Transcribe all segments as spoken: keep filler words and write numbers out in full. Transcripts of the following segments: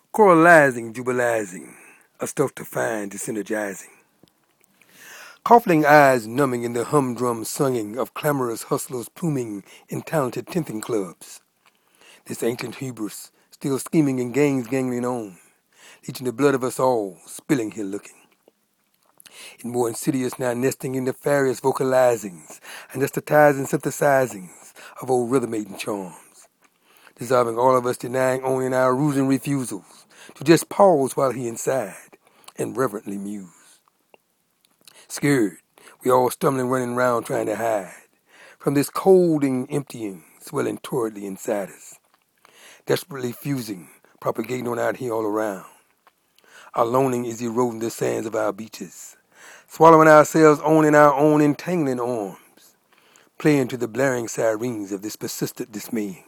Choralizing, jubilizing, a stuff to find, synergizing. Coughing eyes numbing in the humdrum sunging of clamorous hustlers pluming in talented tenthing clubs. This ancient hubris, still scheming in gangs gangling on, leeching the blood of us all, spilling here looking. In more insidious now nesting in nefarious vocalizings, anesthetizing synthesizings of old rhythmating charms, dissolving all of us denying owning our rules and refusals, to just pause while he inside, and reverently muse. Scared, we all stumbling running round trying to hide, from this colding emptying, swelling torridly inside us, desperately fusing, propagating on out here all around. Our loaning is eroding the sands of our beaches, swallowing ourselves owning our own entangling arms, playing to the blaring sirens of this persistent dismaying.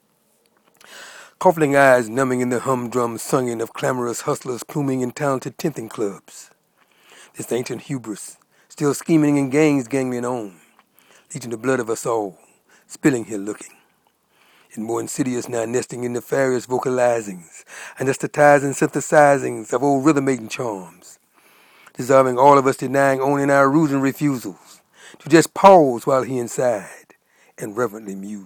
Coughing eyes numbing in the humdrum sunging of clamorous hustlers pluming in talented tenthing clubs. This ancient hubris, still scheming in gangs gangling on, leeching the blood of us all, spilling here looking. And more insidious now nesting in nefarious vocalizings, anesthetizing synthesizings of old rhythmating charms, dissolving all of us denying owning our rules and refusals, to just pause while he inside, and reverently muse.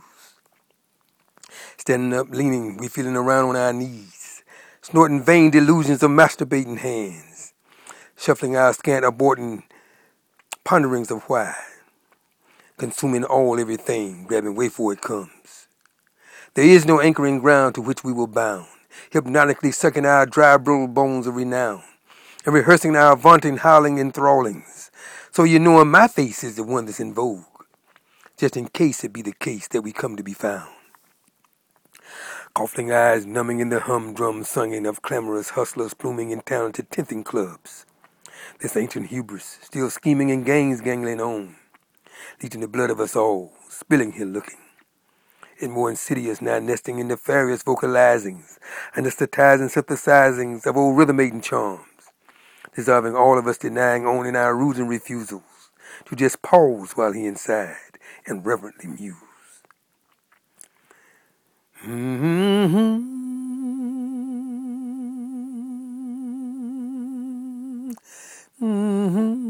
Standing up, leaning, we feeling around on our knees, snorting vain delusions of masturbating hands, shuffling our scant aborting ponderings of why, consuming all everything, grabbing way for it comes. There is no anchoring ground to which we will bound, hypnotically sucking our dry brittle bones of renown, and rehearsing our vaunting howling enthrallings, so you know my face is the one that's in vogue, just in case it be the case that we come to be found. Coughing eyes numbing in the humdrum sunging of clamorous hustlers pluming in talented tenthing clubs. This ancient hubris, still scheming in gangs gangling on, leeching the blood of us all, spilling here looking. And more insidious now nesting in nefarious vocalizings, anesthetizing synthesizings of old rhythmating charms, dissolving all of us denying owning our rules and refusals, to just pause while he inside, and reverently muse. Mm-hmm. Mm-hmm.